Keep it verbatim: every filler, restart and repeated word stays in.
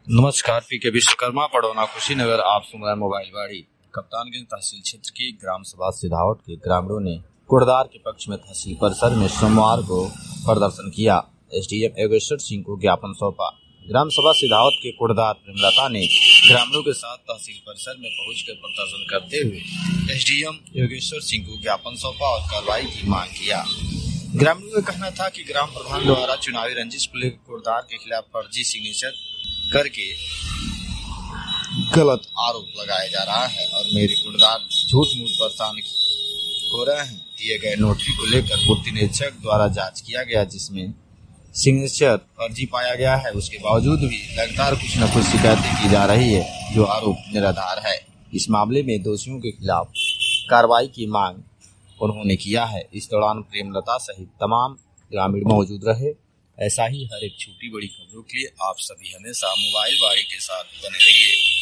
नमस्कार। पी के विश्वकर्मा पड़ोना कुशीनगर। आप सुन रहे हैं मोबाइल बाड़ी। कप्तानगंज तहसील क्षेत्र की ग्राम सभा सिधावट के ग्रामीणों ने कूड़दार के पक्ष में तहसील परिसर में सोमवार को प्रदर्शन किया। एसडीएम योगेश्वर सिंह को ज्ञापन सौंपा। ग्राम सभा सिधावट के कूड़दार प्रेमलता ने ग्रामीणों के साथ तहसील परिसर में पहुंचकर प्रदर्शन करते हुए एसडीएम योगेश्वर सिंह को ज्ञापन सौंपा और कार्रवाई की मांग किया। ग्रामीणों का कहना था कि ग्राम प्रधान द्वारा चुनावी रंजिश को लेकर कूड़दार के खिलाफ फर्जी सिग्नेचर करके गलत आरोप लगाया जा रहा है और मेरे कूड़दार झूठ मूठ परेशान हो रहे हैं। दिए गए नोटिस को लेकर पूर्ति निरीक्षक द्वारा जांच किया गया, जिसमें सिग्नेचर फर्जी पाया गया है। उसके बावजूद भी लगातार कुछ न कुछ शिकायतें की जा रही है, जो आरोप निराधार है। इस मामले में दोषियों के खिलाफ कार्रवाई की मांग उन्होंने किया है। इस दौरान प्रेमलता सहित तमाम ग्रामीण मौजूद रहे। ऐसा ही हर एक छोटी बड़ी खबरों के लिए आप सभी हमेशा मोबाइल बाड़ी के साथ बने रहिए।